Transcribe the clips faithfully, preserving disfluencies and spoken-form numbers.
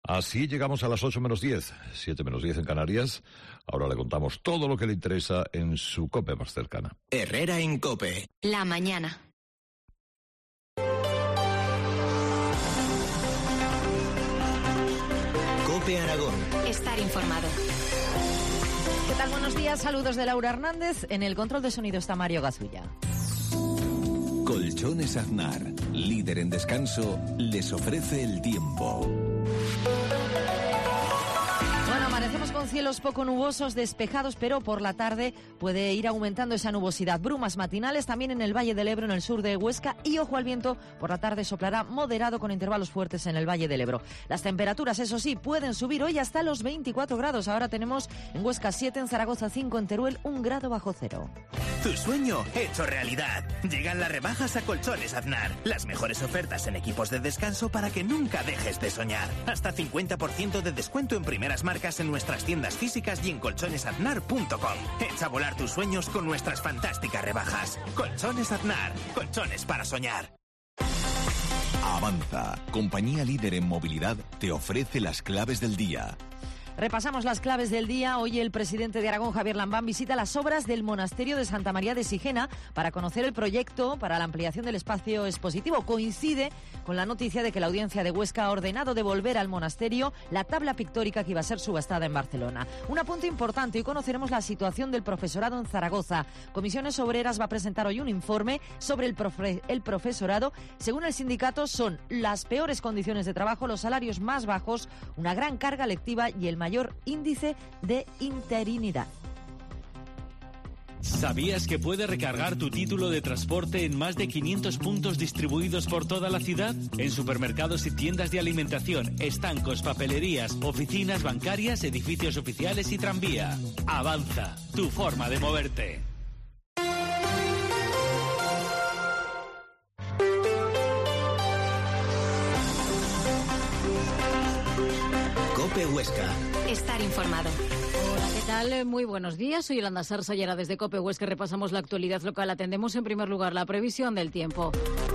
Así llegamos a las ocho menos diez, siete menos diez en Canarias. Ahora le contamos todo lo que le interesa en su COPE más cercana. Herrera en COPE. La mañana. COPE Aragón. Estar informado. ¿Qué tal? Buenos días, saludos de Laura Hernández. En el control de sonido está Mario Gazulla. Colchones Aznar, líder en descanso, les ofrece el tiempo. Bueno, amanecemos con cielos poco nubosos, despejados, pero por la tarde puede ir aumentando esa nubosidad. Brumas matinales también en el Valle del Ebro, en el sur de Huesca, y ojo al viento, por la tarde soplará moderado con intervalos fuertes en el Valle del Ebro. Las temperaturas, eso sí, pueden subir hoy hasta los veinticuatro grados. Ahora tenemos en Huesca siete, en Zaragoza cinco, en Teruel un grado bajo cero. Tu sueño hecho realidad. Llegan las rebajas a Colchones Aznar. Las mejores ofertas en equipos de descanso para que nunca dejes de soñar. Hasta cincuenta por ciento de descuento en primeras marcas en nuestras tiendas físicas y en colchones aznar punto com. Echa volar tus sueños con nuestras fantásticas rebajas. Colchones Aznar. Colchones para soñar. Avanza, compañía líder en movilidad, te ofrece las claves del día. Repasamos las claves del día. Hoy el presidente de Aragón, Javier Lambán, visita las obras del monasterio de Santa María de Sigena para conocer el proyecto para la ampliación del espacio expositivo. Coincide con la noticia de que la Audiencia de Huesca ha ordenado devolver al monasterio la tabla pictórica que iba a ser subastada en Barcelona. Un apunte importante, hoy conoceremos la situación del profesorado en Zaragoza. Comisiones Obreras va a presentar hoy un informe sobre el, profe- el profesorado. Según el sindicato, son las peores condiciones de trabajo, los salarios más bajos, una gran carga lectiva y el mayor mayor índice de interinidad. ¿Sabías que puedes recargar tu título de transporte en más de quinientos puntos distribuidos por toda la ciudad? En supermercados y tiendas de alimentación, estancos, papelerías, oficinas bancarias, edificios oficiales y tranvía. Avanza, tu forma de moverte. COPE Huesca. Estar informado. Hola, ¿qué tal? Muy buenos días. Soy Yolanda Sarsayera desde COPE Huesca. Repasamos la actualidad local. Atendemos en primer lugar la previsión del tiempo.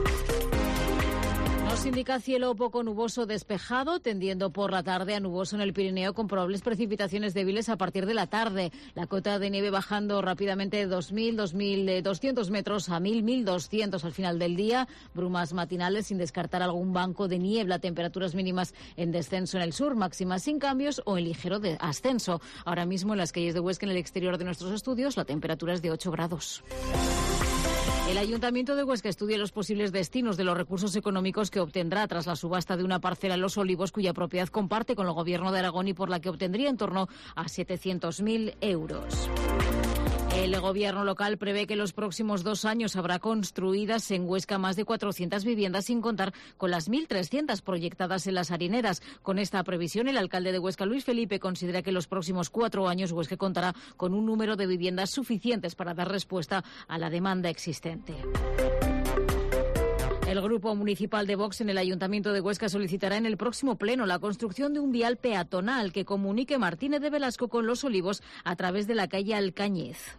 Nos indica cielo poco nuboso despejado, tendiendo por la tarde a nuboso en el Pirineo con probables precipitaciones débiles a partir de la tarde. La cota de nieve bajando rápidamente de dos mil, dos mil doscientos metros a mil, mil doscientos al final del día. Brumas matinales sin descartar algún banco de niebla. Temperaturas mínimas en descenso en el sur, máximas sin cambios o en ligero de ascenso. Ahora mismo en las calles de Huesca, en el exterior de nuestros estudios, la temperatura es de ocho grados. El Ayuntamiento de Huesca estudia los posibles destinos de los recursos económicos que obtendrá tras la subasta de una parcela en Los Olivos, cuya propiedad comparte con el Gobierno de Aragón y por la que obtendría en torno a setecientos mil euros. El Gobierno local prevé que en los próximos dos años habrá construidas en Huesca más de cuatrocientas viviendas, sin contar con las mil trescientas proyectadas en las harineras. Con esta previsión, el alcalde de Huesca, Luis Felipe, considera que en los próximos cuatro años Huesca contará con un número de viviendas suficientes para dar respuesta a la demanda existente. El Grupo Municipal de Vox en el Ayuntamiento de Huesca solicitará en el próximo pleno la construcción de un vial peatonal que comunique Martínez de Velasco con Los Olivos a través de la calle Alcañiz.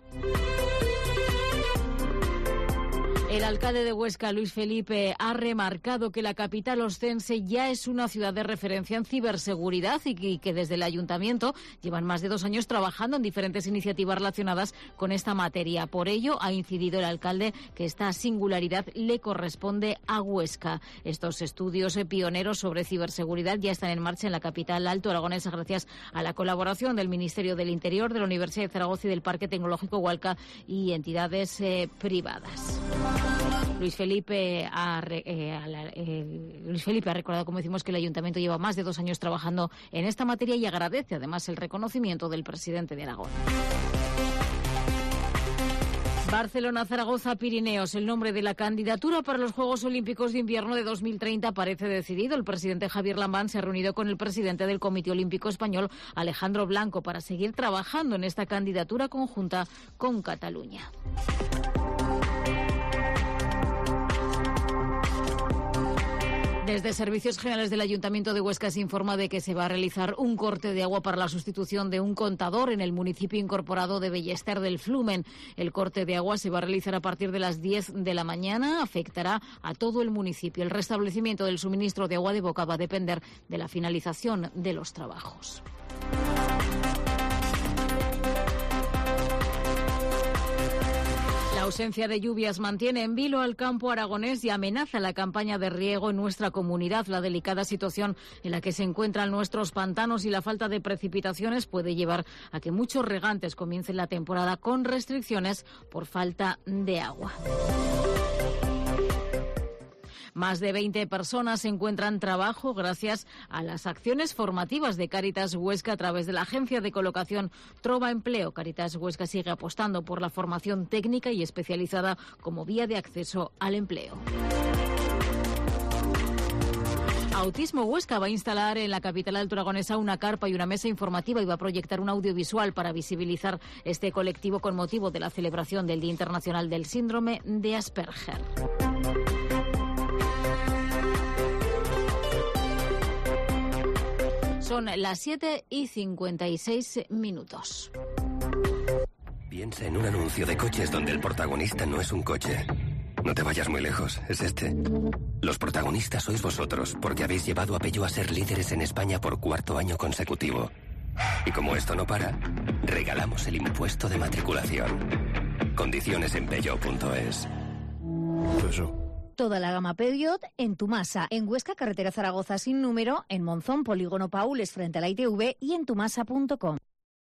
El alcalde de Huesca, Luis Felipe, ha remarcado que la capital oscense ya es una ciudad de referencia en ciberseguridad y que desde el ayuntamiento llevan más de dos años trabajando en diferentes iniciativas relacionadas con esta materia. Por ello, ha incidido el alcalde que esta singularidad le corresponde a Huesca. Estos estudios pioneros sobre ciberseguridad ya están en marcha en la capital alto aragonesa gracias a la colaboración del Ministerio del Interior, de la Universidad de Zaragoza y del Parque Tecnológico Hualca y entidades eh, privadas. Luis Felipe, ha, eh, eh, Luis Felipe ha recordado, como decimos, que el Ayuntamiento lleva más de dos años trabajando en esta materia y agradece además el reconocimiento del presidente de Aragón. Barcelona, Zaragoza, Pirineos. El nombre de la candidatura para los Juegos Olímpicos de Invierno de dos mil treinta parece decidido. El presidente Javier Lambán se ha reunido con el presidente del Comité Olímpico Español, Alejandro Blanco, para seguir trabajando en esta candidatura conjunta con Cataluña. Desde Servicios Generales del Ayuntamiento de Huesca se informa de que se va a realizar un corte de agua para la sustitución de un contador en el municipio incorporado de Bellester del Flumen. El corte de agua se va a realizar a partir de las diez de la mañana, afectará a todo el municipio. El restablecimiento del suministro de agua de boca va a depender de la finalización de los trabajos. La ausencia de lluvias mantiene en vilo al campo aragonés y amenaza la campaña de riego en nuestra comunidad. La delicada situación en la que se encuentran nuestros pantanos y la falta de precipitaciones puede llevar a que muchos regantes comiencen la temporada con restricciones por falta de agua. Más de veinte personas encuentran trabajo gracias a las acciones formativas de Cáritas Huesca a través de la agencia de colocación Trova Empleo. Cáritas Huesca sigue apostando por la formación técnica y especializada como vía de acceso al empleo. Autismo Huesca va a instalar en la capital altoaragonesa una carpa y una mesa informativa y va a proyectar un audiovisual para visibilizar este colectivo con motivo de la celebración del Día Internacional del Síndrome de Asperger. Son las siete y cincuenta y seis minutos. Piensa en un anuncio de coches donde el protagonista no es un coche. No te vayas muy lejos, es este. Los protagonistas sois vosotros, porque habéis llevado a Peugeot a ser líderes en España por cuarto año consecutivo. Y como esto no para, regalamos el impuesto de matriculación. Condiciones en peugeot punto es. Eso. Toda la gama Peugeot en Tumasa, en Huesca, carretera Zaragoza sin número, en Monzón, polígono Paules frente a la I T V y en tumasa punto com.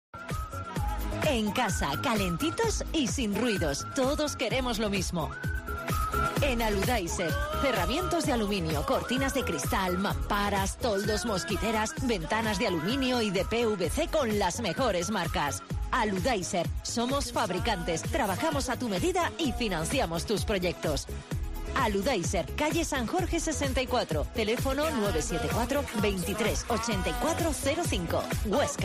En casa, calentitos y sin ruidos. Todos queremos lo mismo. En Aludaiser, cerramientos de aluminio, cortinas de cristal, mamparas, toldos, mosquiteras, ventanas de aluminio y de P V C con las mejores marcas. Aludaiser, somos fabricantes, trabajamos a tu medida y financiamos tus proyectos. Aludaiser, calle San Jorge sesenta y cuatro, teléfono nueve siete cuatro, veintitrés, ochenta y cuatro cero cinco, Huesca.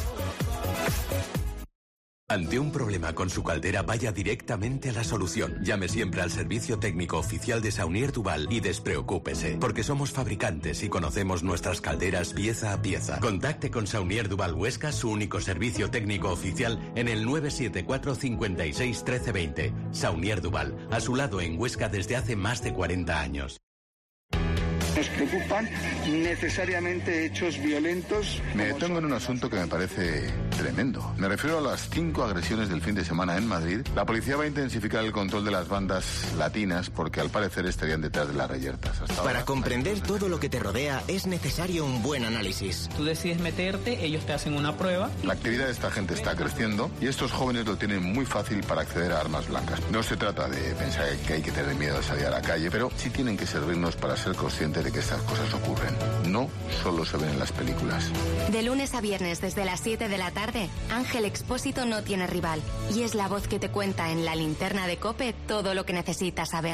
Ante un problema con su caldera, vaya directamente a la solución. Llame siempre al servicio técnico oficial de Saunier Duval y despreocúpese, porque somos fabricantes y conocemos nuestras calderas pieza a pieza. Contacte con Saunier Duval Huesca, su único servicio técnico oficial, en el nueve siete cuatro, cincuenta y seis, trece veinte. Saunier Duval, a su lado en Huesca desde hace más de cuarenta años. Nos preocupan necesariamente hechos violentos. Me detengo en un asunto que me parece tremendo. Me refiero a las cinco agresiones del fin de semana en Madrid. La policía va a intensificar el control de las bandas latinas porque al parecer estarían detrás de las reyertas. Hasta Para ahora, comprender todo lo que te rodea es necesario un buen análisis. Tú decides meterte, ellos te hacen una prueba. La actividad de esta gente está creciendo y estos jóvenes lo tienen muy fácil para acceder a armas blancas. No se trata de pensar que hay que tener miedo de salir a la calle, pero sí tienen que servirnos para ser conscientes de que estas cosas ocurren. No solo se ven en las películas. De lunes a viernes desde las siete de la tarde, Ángel Expósito no tiene rival y es la voz que te cuenta en la linterna de COPE todo lo que necesitas saber.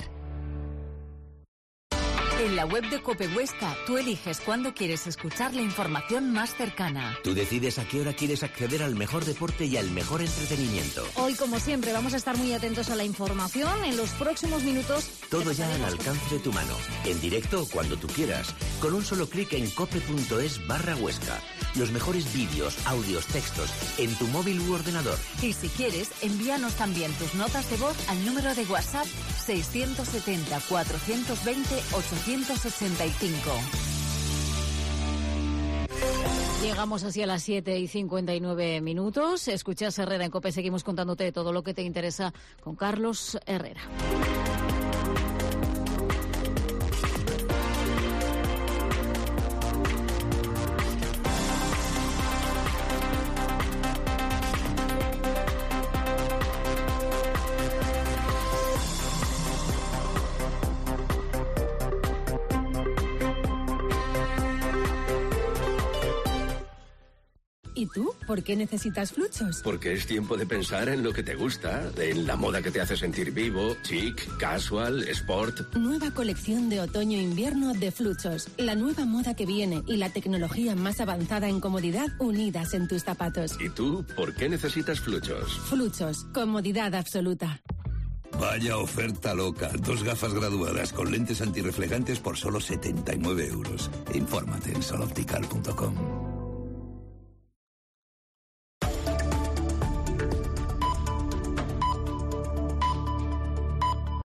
En la web de COPE Huesca, tú eliges cuándo quieres escuchar la información más cercana. Tú decides a qué hora quieres acceder al mejor deporte y al mejor entretenimiento. Hoy, como siempre, vamos a estar muy atentos a la información. En los próximos minutos... Todo ya al alcance de tu mano. En directo o cuando tú quieras. Con un solo clic en cope punto es barra Huesca. Los mejores vídeos, audios, textos, en tu móvil u ordenador. Y si quieres, envíanos también tus notas de voz al número de WhatsApp seiscientos setenta, cuatrocientos veinte, ochocientos ochenta y cinco. Llegamos así a las siete y cincuenta y nueve minutos. Escuchas Herrera en COPE. Seguimos contándote todo lo que te interesa con Carlos Herrera. ¿Y tú? ¿Por qué necesitas Fluchos? Porque es tiempo de pensar en lo que te gusta, en la moda que te hace sentir vivo, chic, casual, sport. Nueva colección de otoño-invierno de Fluchos. La nueva moda que viene y la tecnología más avanzada en comodidad unidas en tus zapatos. ¿Y tú? ¿Por qué necesitas Fluchos? Fluchos. Comodidad absoluta. Vaya oferta loca. Dos gafas graduadas con lentes antirreflejantes por solo setenta y nueve euros. Infórmate en soloptical punto com.